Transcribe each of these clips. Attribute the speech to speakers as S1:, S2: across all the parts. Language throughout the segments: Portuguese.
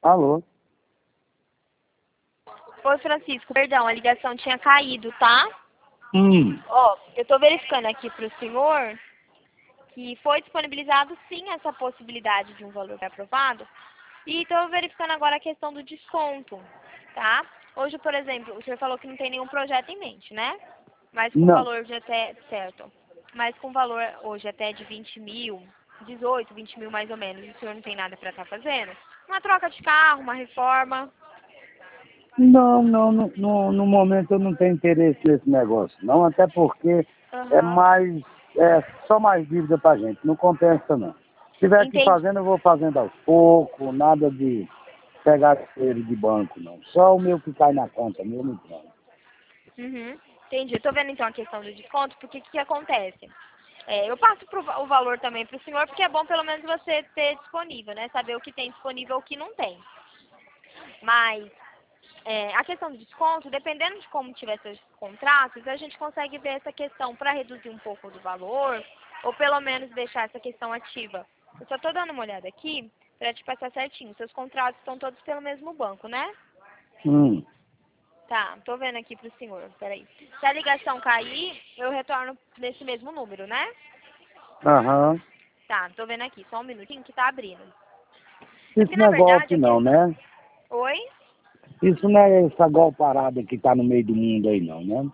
S1: Alô?
S2: Oi, Francisco, perdão, a ligação tinha caído, tá?
S1: Hum.
S2: Ó, eu tô verificando aqui pro senhor que foi disponibilizado sim essa possibilidade de um valor aprovado. E tô verificando agora a questão do desconto, tá? Hoje, por exemplo, o senhor falou que não tem nenhum projeto em mente, né? Mas com
S1: Não.
S2: valor de até, certo, mas com valor hoje até de 20 mil, 18, 20 mil mais ou menos, o senhor não tem nada para estar fazendo? Uma troca de carro, uma reforma.
S1: Não, no momento eu não tenho interesse nesse negócio, não, até porque
S2: Aham.
S1: é só mais dívida pra gente, não compensa não. Se tiver aqui
S2: Entendi.
S1: fazendo, eu vou fazendo aos poucos, nada de pegar dinheiro de banco não. Só o meu que cai na conta mesmo, então.
S2: Uhum. Entendi. Eu tô vendo então a questão do desconto, porque o que acontece? Eu passo o valor também para o senhor, porque é bom pelo menos você ter disponível, né? Saber o que tem disponível e o que não tem. Mas a questão do desconto, dependendo de como tiver seus contratos, a gente consegue ver essa questão para reduzir um pouco do valor, ou pelo menos deixar essa questão ativa. Eu só estou dando uma olhada aqui para te passar certinho. Seus contratos estão todos pelo mesmo banco, né?
S1: Hum.
S2: Tá, tô vendo aqui pro senhor. Peraí. Se a ligação cair, eu retorno nesse mesmo número, né?
S1: Aham.
S2: Tá, tô vendo aqui. Só um minutinho que tá abrindo. É
S1: Isso
S2: porque,
S1: não
S2: na
S1: é
S2: verdade,
S1: golpe
S2: a
S1: não,
S2: questão...
S1: né?
S2: Oi?
S1: Isso não é essa golparada que tá no meio do mundo aí não, né?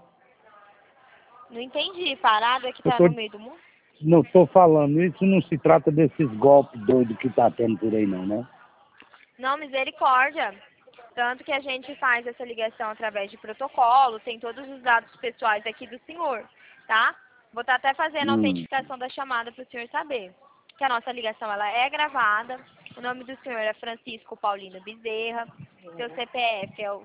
S2: Não entendi. Parada que
S1: Eu
S2: tá
S1: tô,
S2: no meio do mundo?
S1: não tô falando, isso não se trata desses golpes doidos que tá tendo por aí não, né?
S2: Não, misericórdia. Tanto que a gente faz essa ligação através de protocolo, tem todos os dados pessoais aqui do senhor, tá? Vou estar até fazendo a
S1: Hum.
S2: autenticação da chamada para o senhor saber. Que a nossa ligação ela é gravada. O nome do senhor é Francisco Paulino Bezerra. Seu CPF é o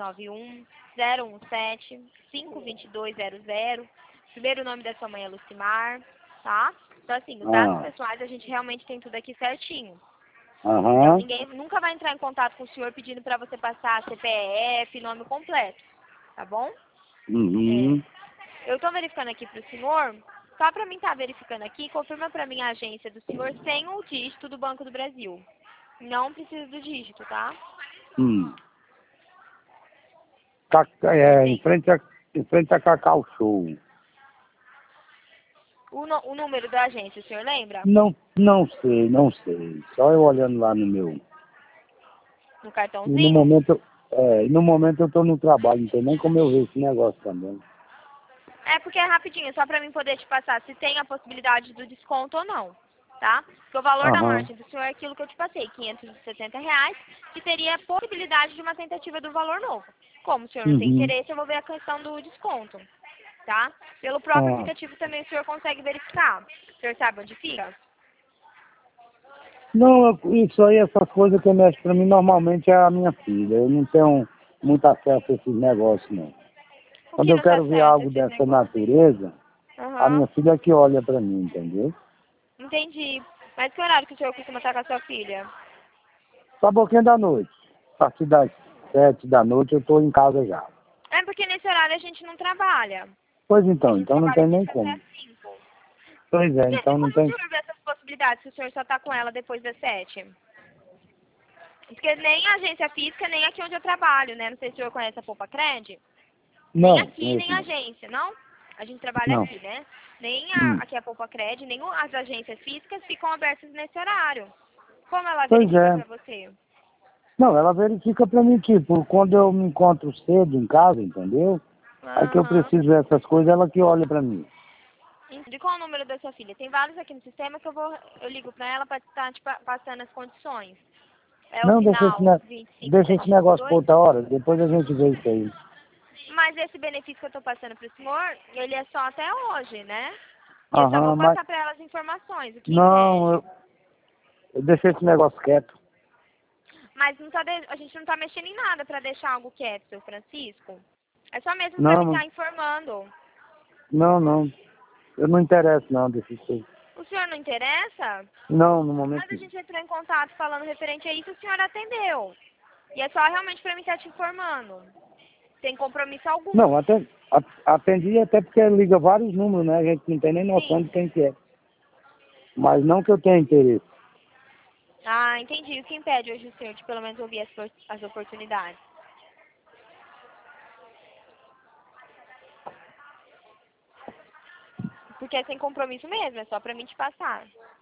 S2: 691-017-52200. Primeiro nome da sua mãe é Lucimar, tá? Então, assim, os dados
S1: Ah.
S2: pessoais a gente realmente tem tudo aqui certinho. Então,
S1: Aham.
S2: ninguém nunca vai entrar em contato com o senhor pedindo para você passar CPF, nome completo, tá bom?
S1: Uhum.
S2: Eu estou verificando aqui para o senhor, só para mim estar verificando aqui, confirma para mim a agência do senhor sem o dígito do Banco do Brasil. Não precisa do dígito, tá?
S1: Hum.
S2: Tem.
S1: Em frente a Cacau Show.
S2: O número da agência, o senhor lembra?
S1: Não sei. Só eu olhando lá no meu.
S2: No
S1: E no
S2: cartãozinho?
S1: momento, no momento eu tô no trabalho, não tem nem como eu ver esse negócio também.
S2: É porque é rapidinho, só para mim poder te passar se tem a possibilidade do desconto ou não, tá? Porque o valor da
S1: Aham.
S2: margem do senhor é aquilo que eu te passei, R$ 570, que teria a possibilidade de uma tentativa do valor novo. Como o senhor não tem
S1: Uhum.
S2: interesse, eu vou ver a questão do desconto, tá? Pelo próprio
S1: Ah.
S2: aplicativo também o senhor consegue verificar. O senhor sabe onde fica?
S1: Não, isso aí, essas coisas que mexe pra mim normalmente é a minha filha. Eu não tenho muito acesso a esses negócios, não.
S2: O
S1: Quando
S2: que
S1: eu
S2: não tá
S1: quero ver
S2: certo
S1: algo
S2: esses
S1: dessa
S2: negócios?
S1: natureza, a
S2: Aham,
S1: minha filha é que olha pra mim, entendeu?
S2: entendi. Mas que horário que o senhor costuma estar com a sua filha?
S1: Tá pouquinho da noite. A partir das 7 da noite eu tô em casa já.
S2: É porque nesse horário a gente não trabalha.
S1: Pois
S2: A
S1: então,
S2: gente
S1: então não
S2: trabalha
S1: tem
S2: de
S1: nem
S2: 7
S1: como.
S2: às 5.
S1: Pois é,
S2: E
S1: então não
S2: como o
S1: tem.
S2: senhor vê essas possibilidades se o senhor só está com ela depois das 7? Porque nem a agência física, nem aqui onde eu trabalho, né? Não sei se o senhor conhece a Poupa Cred. Nem
S1: Não,
S2: aqui,
S1: conheço
S2: nem a
S1: não.
S2: agência, não? A gente trabalha
S1: Não.
S2: aqui, né? Nem
S1: Hum.
S2: aqui a Poupa Cred, nem as agências físicas ficam abertas nesse horário. Como ela
S1: Pois
S2: verifica
S1: é.
S2: pra você?
S1: Não, ela verifica pra mim, tipo, quando eu me encontro cedo em casa, entendeu? Aí que eu
S2: Aham.
S1: preciso ver essas coisas, ela que olha pra mim.
S2: De qual é o número da sua filha? Tem vários aqui no sistema que eu ligo pra ela pra estar te passando as condições. É o
S1: Não,
S2: final
S1: deixa esse negócio pra
S2: 25722?
S1: outra hora, depois a gente vê isso aí.
S2: Mas esse benefício que eu estou passando para o senhor, ele é só até hoje, né? E eu só vou
S1: Aham, mas
S2: passar para ela as informações, o que
S1: não,
S2: impede.
S1: eu deixei esse negócio quieto.
S2: Mas não tá a gente não está mexendo em nada para deixar algo quieto, seu Francisco. É só mesmo para mim
S1: Não,
S2: estar informando.
S1: não. Eu não interesso não, deixa isso aí.
S2: O senhor não interessa?
S1: Não, no momento
S2: Mas a
S1: não.
S2: gente entrou em contato falando referente a isso, o senhor atendeu. E é só realmente para mim estar te informando. Sem compromisso algum.
S1: Não, atendi até porque liga vários números, né? A gente não tem nem noção
S2: Sim.
S1: de quem que é. Mas não que eu tenha interesse.
S2: Ah, entendi. O que impede hoje o senhor de pelo menos ouvir as oportunidades? Porque é sem compromisso mesmo, é só pra mim te passar.